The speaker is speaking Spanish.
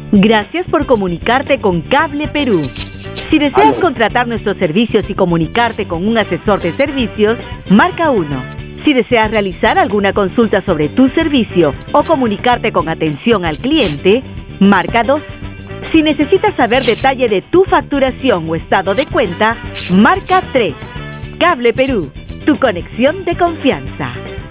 Gracias por comunicarte con Cable Perú. Si deseas contratar nuestros servicios y comunicarte con un asesor de servicios, marca 1. Si deseas realizar alguna consulta sobre tu servicio o comunicarte con atención al cliente, marca 2. Si necesitas saber detalle de tu facturación o estado de cuenta, marca 3. Cable Perú, tu conexión de confianza.